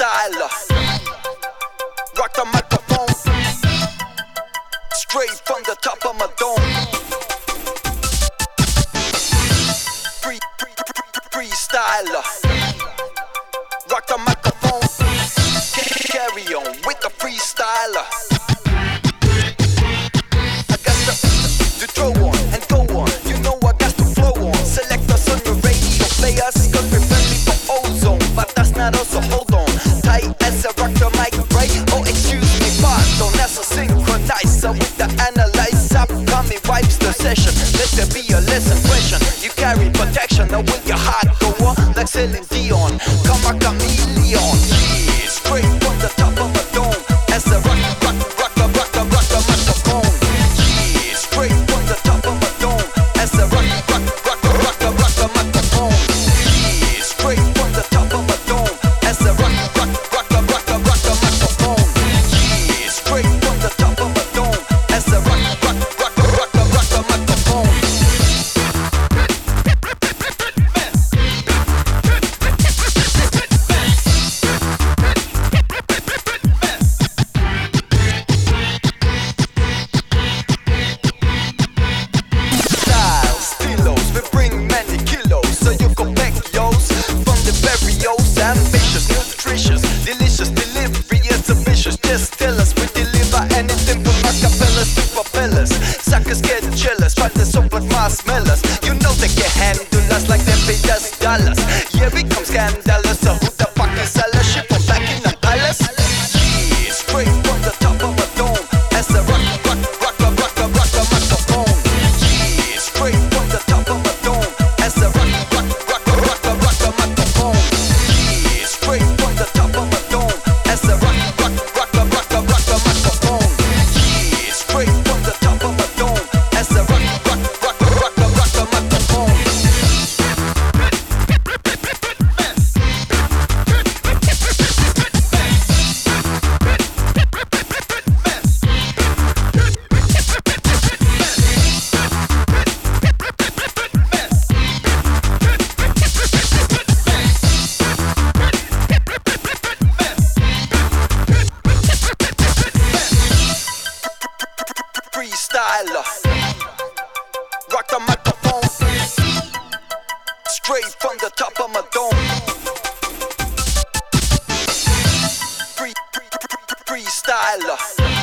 freestyler. Rock the microphone straight from the top of my dome. Freestyler. Rock the microphone. Carry on with the freestyler. I got to throw on and go on. You know I got to flow on. Select us on your radio players, cause we're friendly for ozone. But that's not us, so hold on. Tight as I rock the mic, right? Oh, excuse me, pardon. That's a synchronizer with the analyzer. Coming wipes the session. Let there be a lesson question. You carry protection, now with your heart go on. Like Celine Dion, come a chameleon. Yeah, straight from the top of a dome. As I rock the microphone. Yeah, straight from the top of a dome. As I rock the microphone. Yeah, straight from the top of a dome. As I rock the microphone. Yeah, straight from the top of a dome. As I rock the microphone. Ambitious, nutritious, delicious delivery is ambitious. Just tell us we deliver anything from acapellas to propellers. Suckers get jealous, try to soak like marshmallows. You know they can handle us like they pay us dollars. Yeah, we come scandalous. So who the fuck is sellers? Shit from back in the palace. Yeah, straight from the top of a dome. As I rock the microphone. Yeah, straight from the top of a dome. As I rock the microphone. Straight from the top of a dome. As I rock the microphone. Yeah, straight from the top of a dome. As I rock the microphone. Freestyler. Rock the microphone. Straight from the top of my dome. Freestyler.